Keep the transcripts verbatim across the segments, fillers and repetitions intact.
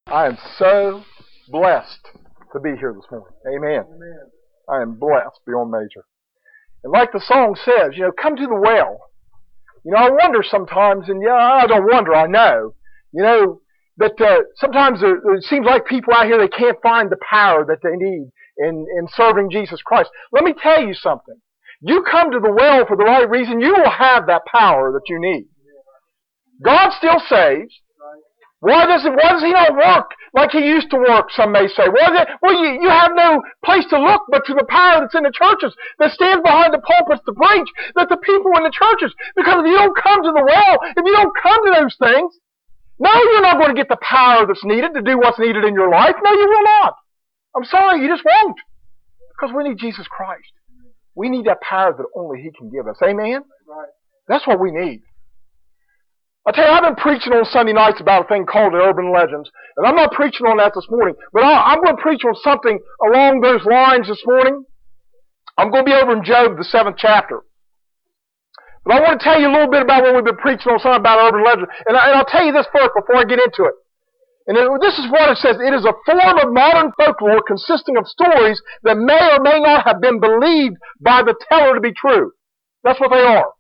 I am so blessed to be here this morning. Amen. Amen. I am blessed beyond measure. And like the song says, you know, come to the well. You know, I wonder sometimes, and yeah, I don't wonder, I know, you know, that uh, sometimes there, it seems like people out here, they can't find the power that they need in, in serving Jesus Christ. Let me tell you something. You come to the well for the right reason, you will have that power that you need. God still saves. Why does it, why does He not work like He used to work, some may say? Well, well you, you have no place to look but to the power that's in the churches, that stands behind the pulpits to preach, that the people in the churches. Because if you don't come to the well, if you don't come to those things, no, you're not going to get the power that's needed to do what's needed in your life. No, you will not. I'm sorry, you just won't. Because we need Jesus Christ. We need that power that only He can give us. Amen? That's what we need. I tell you, I've been preaching on Sunday nights about a thing called the urban legends, and I'm not preaching on that this morning, but I'm going to preach on something along those lines this morning. I'm going to be over in Job, the seventh chapter. But I want to tell you a little bit about what we've been preaching on, something about urban legends, and, I, and I'll tell you this first before I get into it. And it, this is what it says. It is a form of modern folklore consisting of stories that may or may not have been believed by the teller to be true. That's what they are.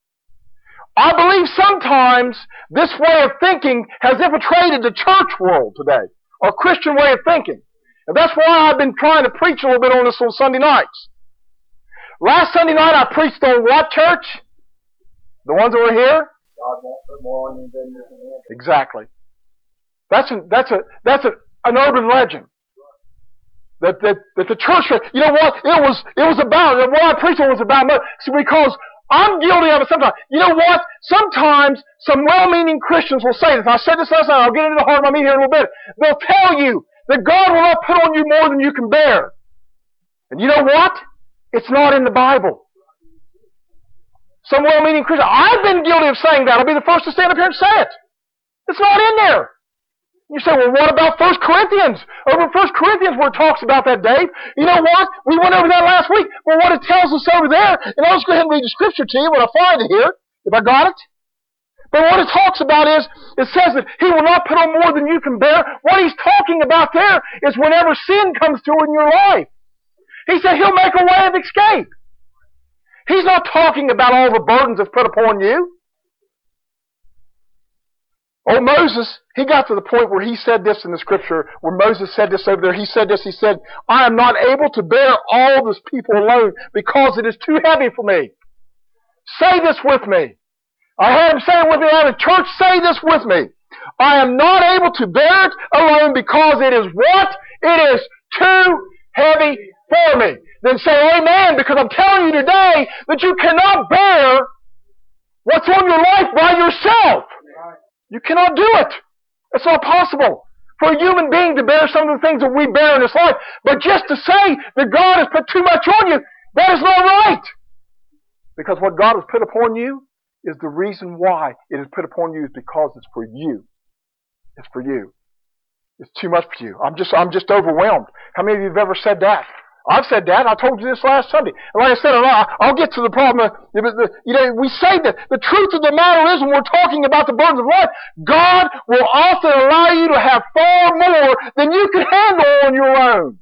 I believe sometimes this way of thinking has infiltrated the church world today, or Christian way of thinking. And that's why I've been trying to preach a little bit on this on Sunday nights. Last Sunday night I preached on what church? The ones that were here? God won't put more on you than you can handle. Exactly. That's a, that's a, that's a, an urban legend. That, that, that the church, you know what? It was, it was about, what I preached on was about, see, because I'm guilty of it sometimes. You know what? Sometimes some well-meaning Christians will say this. I said this last night. I'll get into the heart of my meeting here in a little bit. They'll tell you that God will not put on you more than you can bear. And you know what? It's not in the Bible. Some well-meaning Christian. I've been guilty of saying that. I'll be the first to stand up here and say it. It's not in there. You say, well, what about First Corinthians? Over in First Corinthians where it talks about that, Dave. You know what? We went over that last week. Well, what it tells us over there, and I'll just go ahead and read the scripture to you when I find it here, if I got it. But what it talks about is, it says that He will not put on more than you can bear. What He's talking about there is whenever sin comes through in your life. He said He'll make a way of escape. He's not talking about all the burdens that's put upon you. Oh, Moses, he got to the point where he said this in the scripture, where Moses said this over there. He said this, he said, I am not able to bear all this people alone because it is too heavy for me. Say this with me. I heard him say it with me out of church. Say this with me. I am not able to bear it alone because it is what? It is too heavy for me. Then say amen, because I'm telling you today that you cannot bear what's on your life by yourself. You cannot do it. It's not possible for a human being to bear some of the things that we bear in this life. But just to say that God has put too much on you, that is not right. Because what God has put upon you is the reason why it is put upon you is because it's for you. It's for you. It's too much for you. I'm just, I'm just overwhelmed. How many of you have ever said that? I've said that. I told you this last Sunday. And like I said, I'll get to the problem. You know, we say that the truth of the matter is when we're talking about the burdens of life, God will often allow you to have far more than you can handle on your own.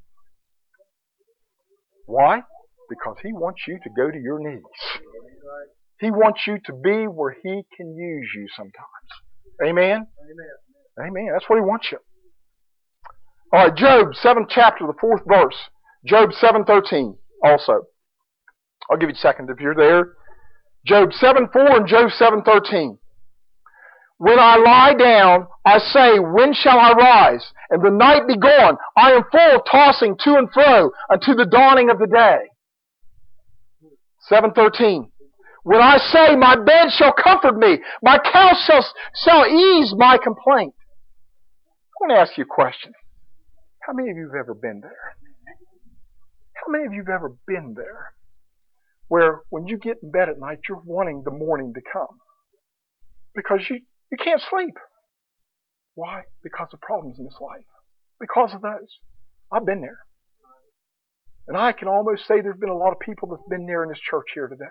Why? Because He wants you to go to your knees. He wants you to be where He can use you sometimes. Amen? Amen. Amen. That's what He wants you. All right, Job, seventh chapter, the fourth verse. Job seven thirteen also. I'll give you a second if you're there. Job seven four and Job seven thirteen. When I lie down, I say, when shall I rise? And the night be gone. I am full of tossing to and fro unto the dawning of the day. seven thirteen. When I say, my bed shall comfort me, my couch shall, shall ease my complaint. I want to ask you a question. How many of you have ever been there? How many of you have ever been there where when you get in bed at night, you're wanting the morning to come? Because you, you can't sleep. Why? Because of problems in this life. Because of those. I've been there. And I can almost say there's been a lot of people that's been there in this church here today.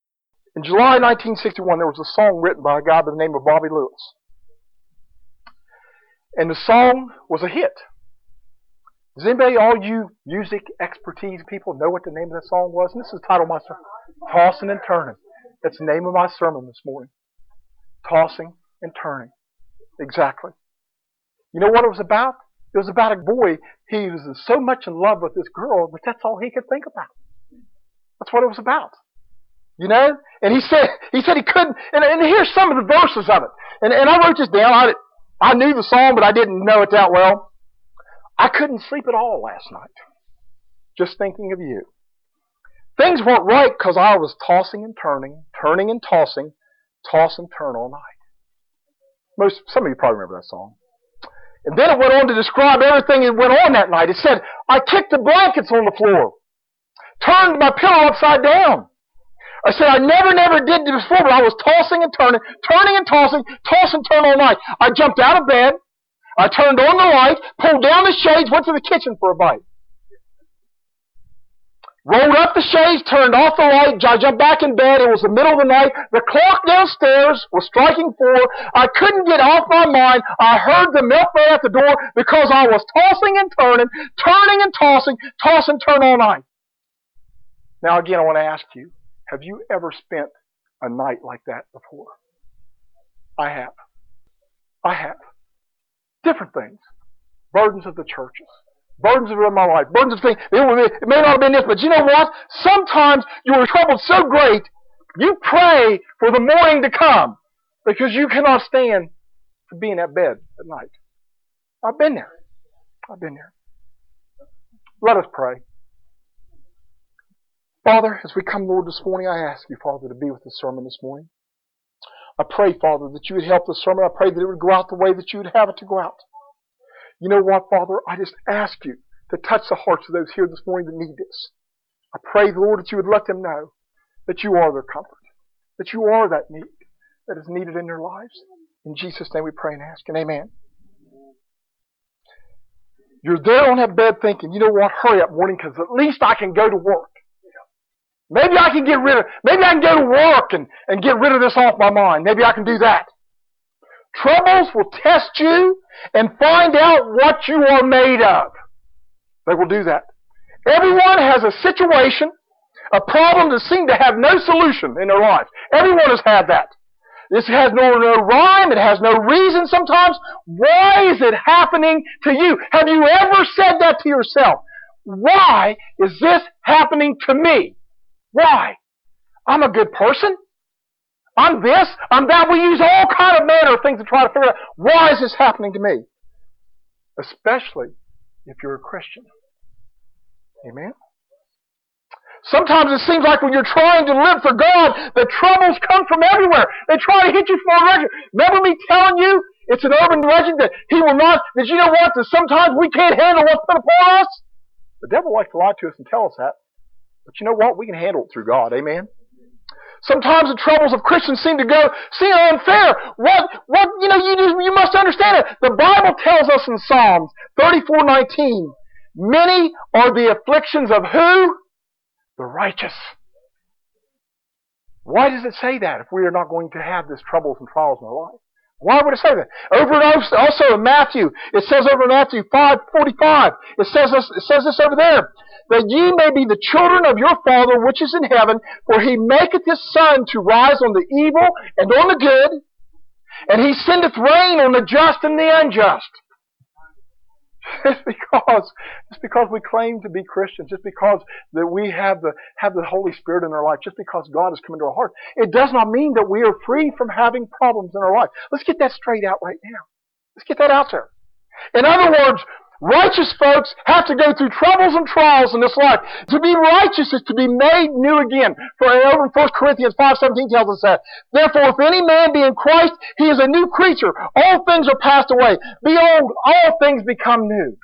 In July nineteen sixty-one, there was a song written by a guy by the name of Bobby Lewis. And the song was a hit. Does anybody, all you music expertise people, know what the name of that song was? And this is the title of my sermon. Tossing and Turning. That's the name of my sermon this morning. Tossing and Turning. Exactly. You know what it was about? It was about a boy. He was so much in love with this girl, but that's all he could think about. That's what it was about. You know? And he said he said he couldn't, and, and here's some of the verses of it. And, and I wrote this down. I, I knew the song, but I didn't know it that well. I couldn't sleep at all last night, just thinking of you. Things weren't right because I was tossing and turning, turning and tossing, toss and turn all night. Most, some of you probably remember that song. And then it went on to describe everything that went on that night. It said, I kicked the blankets on the floor, turned my pillow upside down. I said, I never, never did this before, but I was tossing and turning, turning and tossing, toss and turn all night. I jumped out of bed. I turned on the light, pulled down the shades, went to the kitchen for a bite. Rolled up the shades, turned off the light, I jumped back in bed. It was the middle of the night. The clock downstairs was striking four. I couldn't get off my mind. I heard the milkman at the door because I was tossing and turning, turning and tossing, toss and turn all night. Now again, I want to ask you, have you ever spent a night like that before? I have. I have. Different things. Burdens of the churches. Burdens of my life. Burdens of things. It may not have been this, but you know what? Sometimes you are troubled so great, you pray for the morning to come because you cannot stand to be in that bed at night. I've been there. I've been there. Let us pray. Father, as we come, Lord, this morning, I ask you, Father, to be with the sermon this morning. I pray, Father, that you would help the sermon. I pray that it would go out the way that you would have it to go out. You know what, Father? I just ask you to touch the hearts of those here this morning that need this. I pray, Lord, that you would let them know that you are their comfort, that you are that need that is needed in their lives. In Jesus' name we pray and ask, and amen. You're there on that bed thinking, you know what, hurry up, morning, because at least I can go to work. Maybe I can get rid of, maybe I can go to work and, and get rid of this off my mind. Maybe I can do that. Troubles will test you and find out what you are made of. They will do that. Everyone has a situation, a problem that seems to have no solution in their life. Everyone has had that. This has no, no rhyme. It has no reason sometimes. Why is it happening to you? Have you ever said that to yourself? Why is this happening to me? Why? I'm a good person. I'm this. I'm that. We use all kind of manner of things to try to figure out why is this happening to me? Especially if you're a Christian. Amen? Sometimes it seems like when you're trying to live for God, the troubles come from everywhere. They try to hit you from all directions. Remember me telling you, it's an urban legend that He will not, that you know what, that sometimes we can't handle what's put upon us? The devil likes to lie to us and tell us that. But you know what? We can handle it through God. Amen? Sometimes the troubles of Christians seem to go, seem unfair. What, what, you know, you, you must understand it. The Bible tells us in Psalms thirty-four nineteen, many are the afflictions of who? The righteous. Why does it say that if we are not going to have these troubles and trials in our life? Why would it say that? Over and over, also in Matthew, it says over in Matthew five forty-five, it says this, it says this over there, that ye may be the children of your Father which is in heaven, for He maketh His sun to rise on the evil and on the good, and He sendeth rain on the just and the unjust. Just because, just because we claim to be Christians, just because that we have the have the Holy Spirit in our life, just because God has come into our heart, it does not mean that we are free from having problems in our life. Let's get that straight out right now. Let's get that out there. In other words, righteous folks have to go through troubles and trials in this life. To be righteous is to be made new again. For over in First Corinthians five seventeen tells us that. Therefore, if any man be in Christ, he is a new creature. All things are passed away. Behold, all things become new.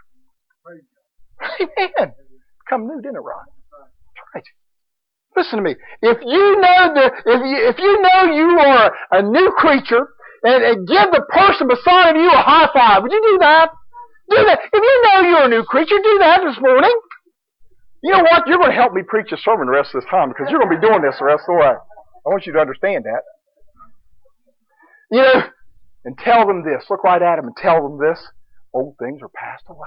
Amen. Become new, didn't it, Ron? That's right. Listen to me. If you know that, if you, if you know you are a new creature, and, and give the person beside you a high five, would you do that? Do that. If you know you're a new creature, do that this morning. You know what? You're going to help me preach a sermon the rest of this time because you're going to be doing this the rest of the way. I want you to understand that. You know, and tell them this. Look right at them and tell them this. Old things are passed away.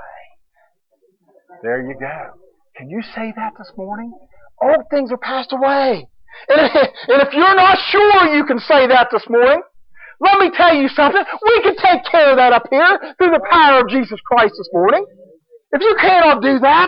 There you go. Can you say that this morning? Old things are passed away. And if you're not sure you can say that this morning, let me tell you something. We can take care of that up here through the power of Jesus Christ this morning. If you cannot do that,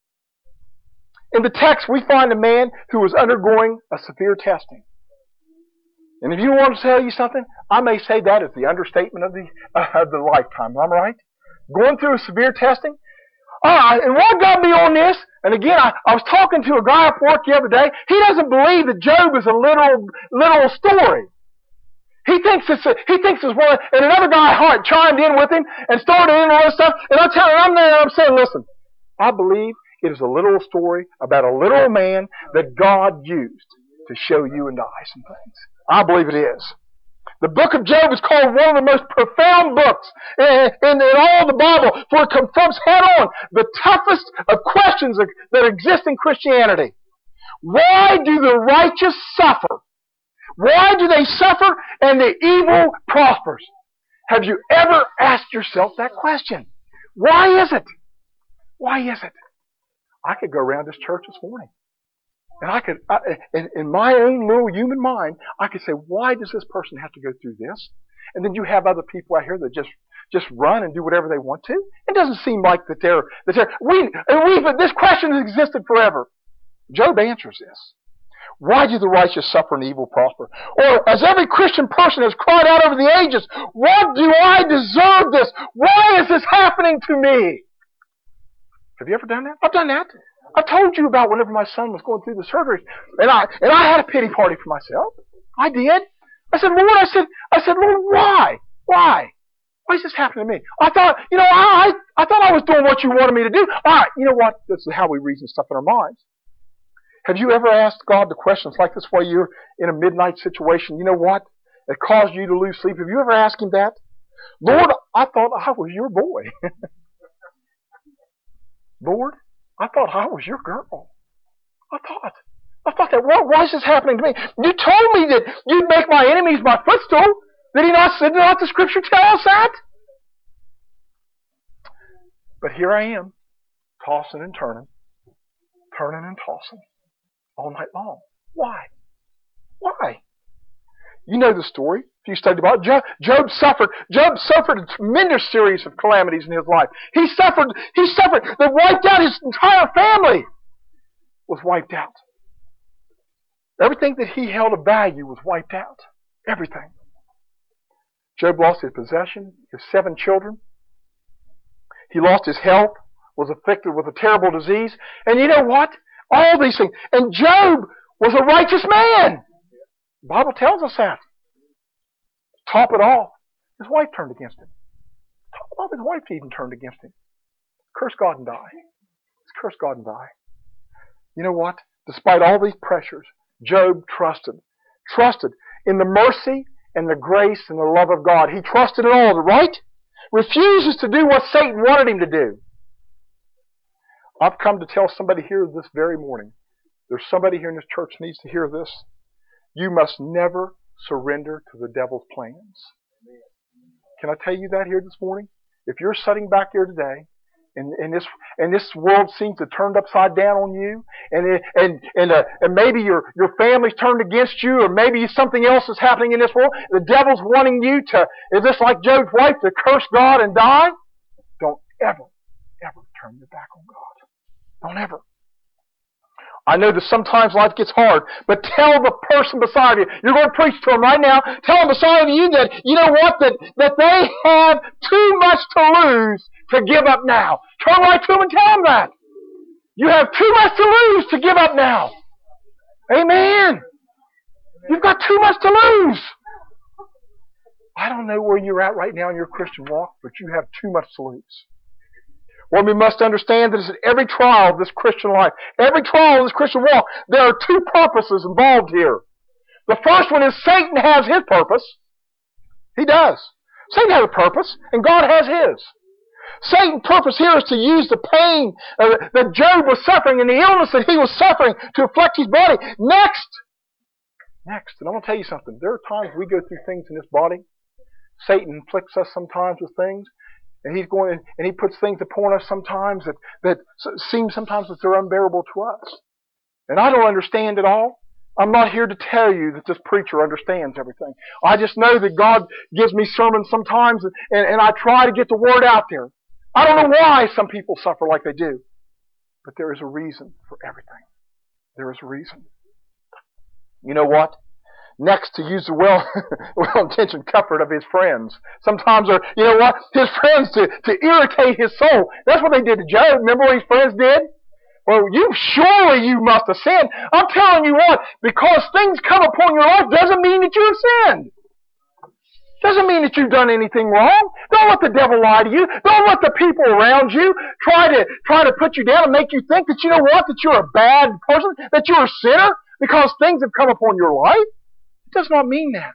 in the text we find a man who was undergoing a severe testing. And if you want to tell you something, I may say that is the understatement of the uh, of the lifetime. Am I right? Going through a severe testing. Uh, and what got me on this, and again, I, I was talking to a guy at work the other day. He doesn't believe that Job is a literal, literal story. He thinks it's a, he thinks it's one, and another guy heart chimed in with him and started in all this stuff. And I'm telling, I'm there, I'm saying, listen, I believe it is a literal story about a literal man that God used to show you and I some things. I believe it is. The book of Job is called one of the most profound books in, in, in all the Bible, for it confronts head on the toughest of questions that, that exist in Christianity. Why do the righteous suffer? Why do they suffer and the evil prospers? Have you ever asked yourself that question? Why is it? Why is it? I could go around this church this morning. And I could, I, in, in my own little human mind, I could say, why does this person have to go through this? And then you have other people out here that just, just run and do whatever they want to. It doesn't seem like that they're, that they're, we, and we've, this question has existed forever. Job answers this. Why do the righteous suffer and the evil prosper? Or, as every Christian person has cried out over the ages, what do I deserve this? Why is this happening to me? Have you ever done that? I've done that. I told you about whenever my son was going through the surgery, and I and I had a pity party for myself. I did. I said, Lord, I said, I said, Lord, why? Why? Why is this happening to me? I thought, you know, I I thought I was doing what you wanted me to do. All right, you know what? This is how we reason stuff in our minds. Have you ever asked God the questions like this while you're in a midnight situation? You know what? It caused you to lose sleep. Have you ever asked Him that? Lord, I thought I was your boy. Lord, I thought I was your girl. I thought. I thought that, why, why is this happening to me? You told me that you'd make my enemies my footstool. Did He not, did not the Scripture tell us that? But here I am, tossing and turning, turning and tossing, all night long. Why? Why? You know the story. If you studied about it, Job, Job suffered. Job suffered a tremendous series of calamities in his life. He suffered. He suffered that wiped out his entire family. Was wiped out. Everything that he held of value was wiped out. Everything. Job lost his possession, his seven children. He lost his health. Was afflicted with a terrible disease. And you know what? All these things. And Job was a righteous man. The Bible tells us that. Top it off, his wife turned against him. Top it off, his wife even turned against him. Curse God and die. Let's curse God and die. You know what? Despite all these pressures, Job trusted. Trusted in the mercy and the grace and the love of God. He trusted in all, right? Refuses to do what Satan wanted him to do. I've come to tell somebody here this very morning. There's somebody here in this church needs to hear this. You must never surrender to the devil's plans. Can I tell you that here this morning? If you're sitting back here today, and, and this and this world seems to turn upside down on you, and and and uh, and maybe your your family's turned against you, or maybe something else is happening in this world. The devil's wanting you to, is this like Job's wife, to curse God and die? Don't ever, ever turn your back on God. Don't ever. I know that sometimes life gets hard, but tell the person beside you, you're going to preach to them right now, tell them beside you that, you know what, that, that they have too much to lose to give up now. Turn right to them and tell them that. You have too much to lose to give up now. Amen. You've got too much to lose. I don't know where you're at right now in your Christian walk, but you have too much to lose. Well, we must understand that in every trial of this Christian life, every trial of this Christian walk, there are two purposes involved here. The first one is Satan has his purpose. He does. Satan has a purpose, and God has his. Satan's purpose here is to use the pain uh, that Job was suffering and the illness that he was suffering to afflict his body. Next, next, and I'm going to tell you something. There are times we go through things in this body. Satan inflicts us sometimes with things. And He's going, and He puts things upon us sometimes that, that seem sometimes that they're unbearable to us. And I don't understand it all. I'm not here to tell you that this preacher understands everything. I just know that God gives me sermons sometimes, and, and I try to get the word out there. I don't know why some people suffer like they do. But there is a reason for everything. There is a reason. You know what? Next, to use the well, well-intentioned comfort of his friends. Sometimes, are, you know what? His friends to, to irritate his soul. That's what they did to Job. Remember what his friends did? Well, you surely you must have sinned. I'm telling you what, because things come upon your life doesn't mean that you have sinned. Doesn't mean that you've done anything wrong. Don't let the devil lie to you. Don't let the people around you try to try to put you down and make you think that you know what, that you're a bad person, that you're a sinner because things have come upon your life. It does not mean that.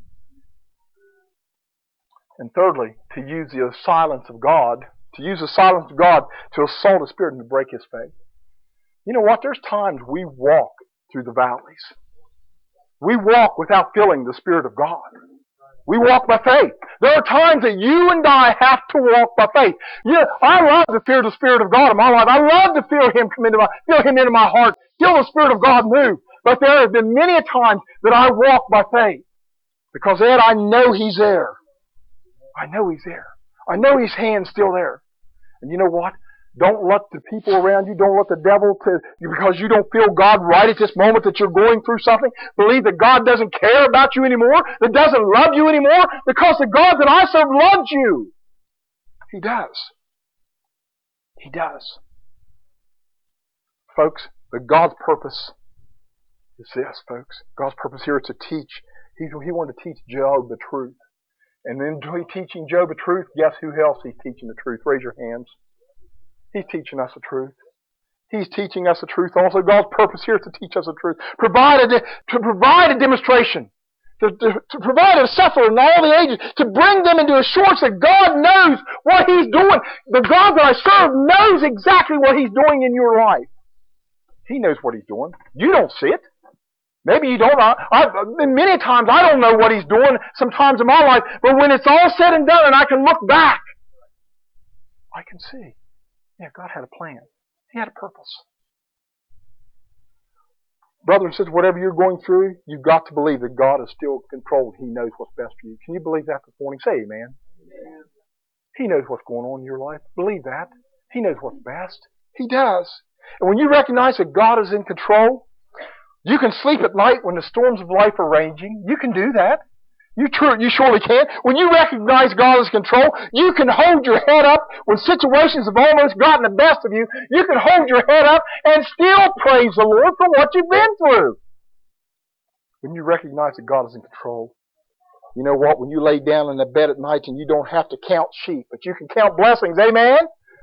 And thirdly, to use the silence of God, to use the silence of God to assault His Spirit and to break His faith. You know what? There's times we walk through the valleys. We walk without feeling the Spirit of God. We walk by faith. There are times that you and I have to walk by faith. Yeah, I love to feel the Spirit of God in my life. I love to feel Him come into my, feel Him into my heart, feel the Spirit of God move. But there have been many a times that I walk by faith. Because Ed, I know He's there. I know He's there. I know His hand's still there. And you know what? Don't let the people around you, don't let the devil, to, because you don't feel God right at this moment that you're going through something, believe that God doesn't care about you anymore, that doesn't love you anymore, because the God that I serve loves you. He does. He does. Folks, but God's purpose is this, folks. God's purpose here is to teach. He, he wanted to teach Job the truth. And then teaching Job the truth, guess who else He's teaching the truth? Raise your hands. He's teaching us the truth. He's teaching us the truth. Also, God's purpose here is to teach us the truth. Provide a, to provide a demonstration. To, to, to provide a sufferer in all the ages. To bring them into assurance that God knows what He's doing. The God that I serve knows exactly what He's doing in your life. He knows what He's doing. You don't see it. Maybe you don't. I, I, many times I don't know what He's doing sometimes in my life. But when it's all said and done and I can look back, I can see. Yeah, God had a plan. He had a purpose. Brother and sister, whatever you're going through, you've got to believe that God is still in control. He knows what's best for you. Can you believe that this morning? Say amen. Amen. He knows what's going on in your life. Believe that. He knows what's best. He does. And when you recognize that God is in control, you can sleep at night when the storms of life are raging. You can do that. You, tr- you surely can. When you recognize God is in control, you can hold your head up when situations have almost gotten the best of you. You can hold your head up and still praise the Lord for what you've been through. When you recognize that God is in control, you know what? When you lay down in the bed at night and you don't have to count sheep, but you can count blessings. Amen?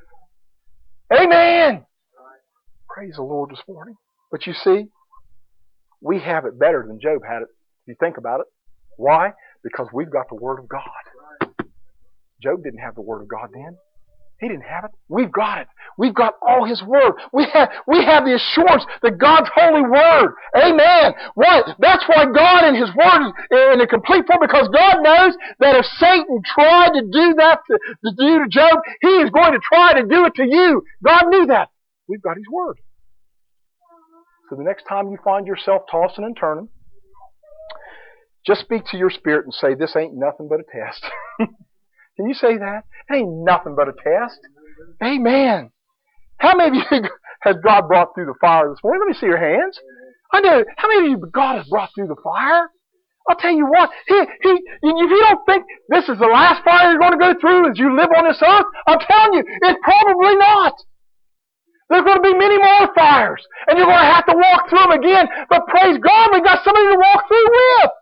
Amen! Praise the Lord this morning. But you see, we have it better than Job had it, if you think about it. Why? Because we've got the Word of God. Job didn't have the Word of God then. He didn't have it. We've got it. We've got all His Word. We have, we have the assurance that God's holy Word. Amen. Why? That's why God in His Word is in a complete form, because God knows that if Satan tried to do that to, to do to Job, he is going to try to do it to you. God knew that. We've got His Word. So the next time you find yourself tossing and turning, just speak to your spirit and say, this ain't nothing but a test. Can you say that? It ain't nothing but a test. Amen. How many of you has God brought through the fire this morning? Let me see your hands. I know. How many of you God has brought through the fire? I'll tell you what. He, he, if you don't think this is the last fire you're going to go through as you live on this earth, I'm telling you, it's probably not. There's going to be many more fires. And you're going to have to walk through them again. But praise God, we've got somebody to walk through with.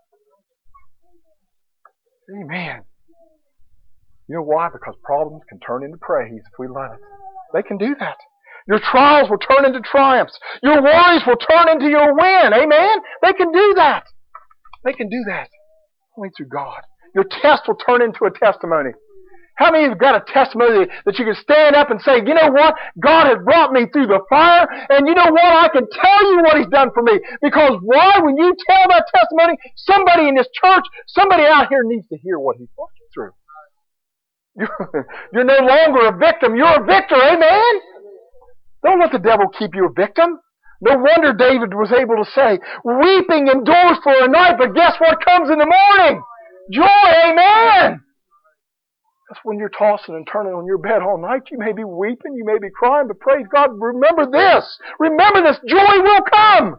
Amen. You know why? Because problems can turn into praise if we let it. They can do that. Your trials will turn into triumphs. Your worries will turn into your win. Amen? They can do that. They can do that. Only through God. Your test will turn into a testimony. How many of you have got a testimony that you can stand up and say, you know what? God has brought me through the fire, and you know what? I can tell you what He's done for me. Because why? When you tell that testimony, somebody in this church, somebody out here needs to hear what He's brought you through. You're, you're no longer a victim. You're a victor. Amen? Don't let the devil keep you a victim. No wonder David was able to say, weeping endures for a night, but guess what comes in the morning? Joy. Amen? That's when you're tossing and turning on your bed all night. You may be weeping, you may be crying, but praise God, remember this. Remember this. Joy will come.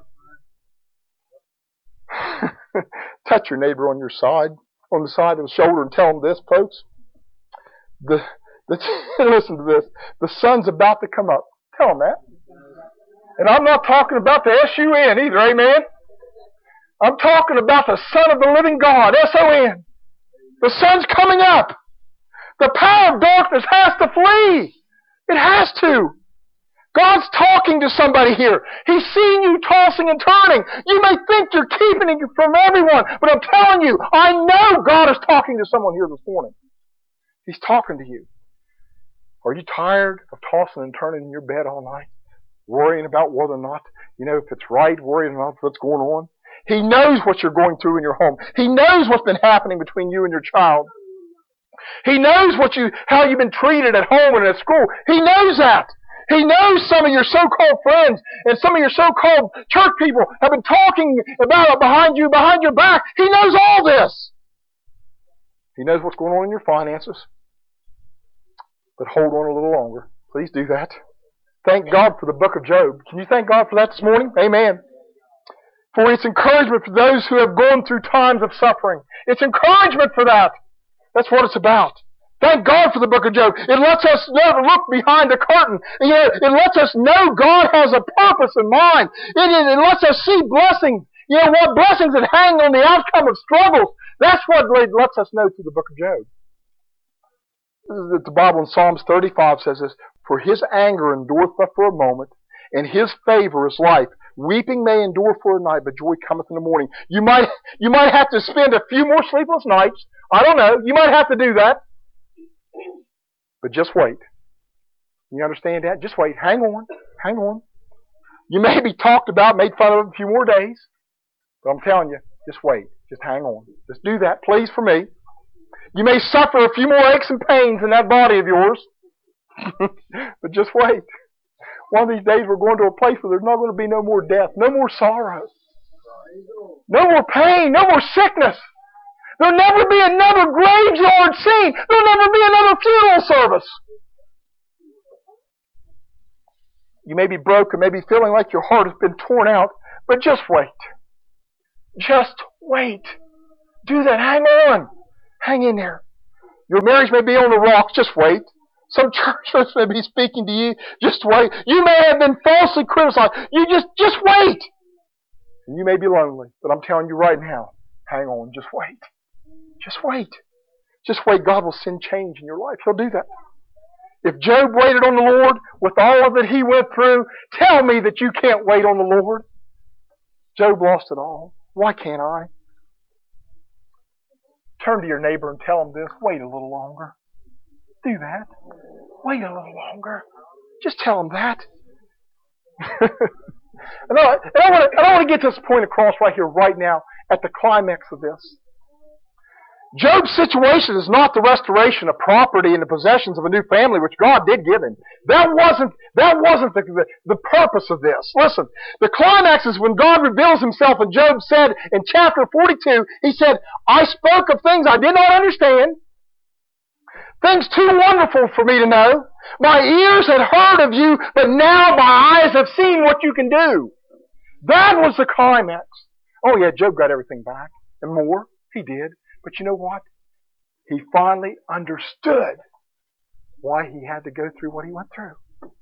Touch your neighbor on your side, on the side of the shoulder, and tell them this, folks. The, the listen to this. The sun's about to come up. Tell them that. And I'm not talking about the S U N either, amen? I'm talking about the Son of the living God, S O N. The sun's coming up. The power of darkness has to flee. It has to. God's talking to somebody here. He's seeing you tossing and turning. You may think you're keeping it from everyone, but I'm telling you, I know God is talking to someone here this morning. He's talking to you. Are you tired of tossing and turning in your bed all night? Worrying about whether or not, you know, if it's right, worrying about what's going on? He knows what you're going through in your home. He knows what's been happening between you and your child. He knows what you, how you've been treated at home and at school. He knows that. He knows some of your so-called friends and some of your so-called church people have been talking about it behind you, behind your back. He knows all this. He knows what's going on in your finances. But hold on a little longer. Please do that. Thank God for the book of Job. Can you thank God for that this morning? Amen. For it's encouragement for those who have gone through times of suffering. It's encouragement for that. That's what it's about. Thank God for the book of Job. It lets us never look behind the curtain. You know, it lets us know God has a purpose in mind. It, it, it lets us see blessings. You know what? Blessings that hang on the outcome of struggles. That's what it lets us know through the book of Job. The Bible in Psalms thirty-five says this, for his anger endureth but for a moment, and his favor is life. Weeping may endure for a night, but joy cometh in the morning. You might, you might have to spend a few more sleepless nights. I don't know. You might have to do that. But just wait. You understand that? Just wait. Hang on. Hang on. You may be talked about, made fun of a few more days. But I'm telling you, just wait. Just hang on. Just do that, please, for me. You may suffer a few more aches and pains in that body of yours. But just wait. One of these days we're going to a place where there's not going to be no more death, no more sorrow, no more pain, no more sickness. There'll never be another graveyard scene. There'll never be another funeral service. You may be broken, maybe feeling like your heart has been torn out, but just wait. Just wait. Do that. Hang on. Hang in there. Your marriage may be on the rocks. Just wait. Some church may be speaking to you. Just wait. You may have been falsely criticized. You just, just wait. And you may be lonely, but I'm telling you right now, hang on. Just wait. Just wait. Just wait. God will send change in your life. He'll do that. If Job waited on the Lord with all of it he went through, tell me that you can't wait on the Lord. Job lost it all. Why can't I? Turn to your neighbor and tell him this. Wait a little longer. Do that. Wait a little longer. Just tell him that. and I, and I want to, I want to get this point across right here, right now, at the climax of this. Job's situation is not the restoration of property and the possessions of a new family, which God did give him. That wasn't, that wasn't the, the, the purpose of this. Listen, the climax is when God reveals himself, and Job said in chapter forty-two, he said, I spoke of things I did not understand, things too wonderful for me to know. My ears had heard of you, but now my eyes have seen what you can do. That was the climax. Oh yeah, Job got everything back, and more. He did. But you know what? He finally understood why he had to go through what he went through.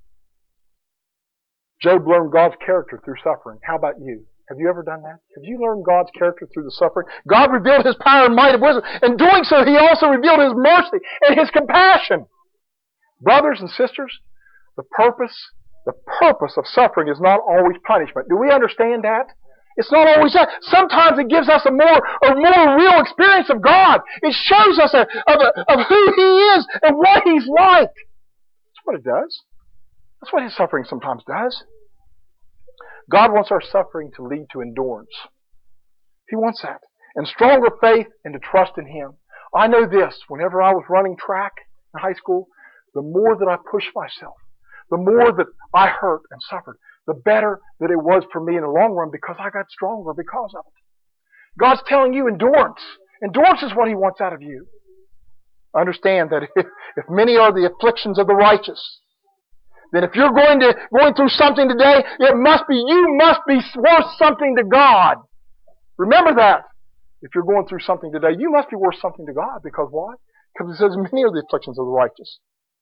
Job learned God's character through suffering. How about you? Have you ever done that? Have you learned God's character through the suffering? God revealed His power and might of wisdom. In doing so, He also revealed His mercy and His compassion. Brothers and sisters, the purpose, the purpose of suffering is not always punishment. Do we understand that? It's not always that. Sometimes it gives us a more, a more real experience of God. It shows us a, of, a, of who He is and what He's like. That's what it does. That's what His suffering sometimes does. God wants our suffering to lead to endurance. He wants that. And stronger faith and to trust in Him. I know this. Whenever I was running track, in high school, the more that I pushed myself, the more that I hurt and suffered, the better that it was for me in the long run because I got stronger because of it. God's telling you endurance. Endurance is what He wants out of you. Understand that if, if many are the afflictions of the righteous, then if you're going to going through something today, it must be you must be worth something to God. Remember that. If you're going through something today, you must be worth something to God. Because why? Because it says many are the afflictions of the righteous.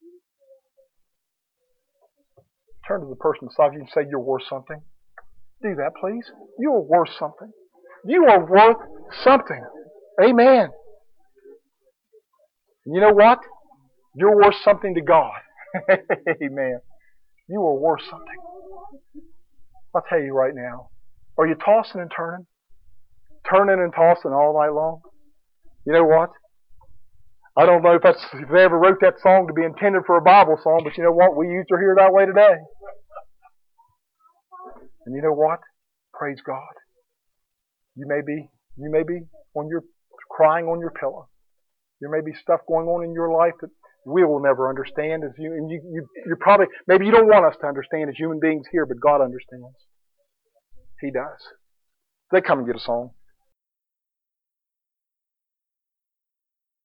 Turn to the person beside you and say, you're worth something. Do that, please. You are worth something. You are worth something. Amen. And you know what? You're worth something to God. Amen. You are worth something. I'll tell you right now. Are you tossing and turning? Turning and tossing all night long? You know what? I don't know if that's if they ever wrote that song to be intended for a Bible song, but you know what? We used to hear that way today. And you know what? Praise God. You may be you may be on your crying on your pillow. There may be stuff going on in your life that we will never understand as you and you you you probably maybe you don't want us to understand as human beings here, but God understands. He does. They come and get a song.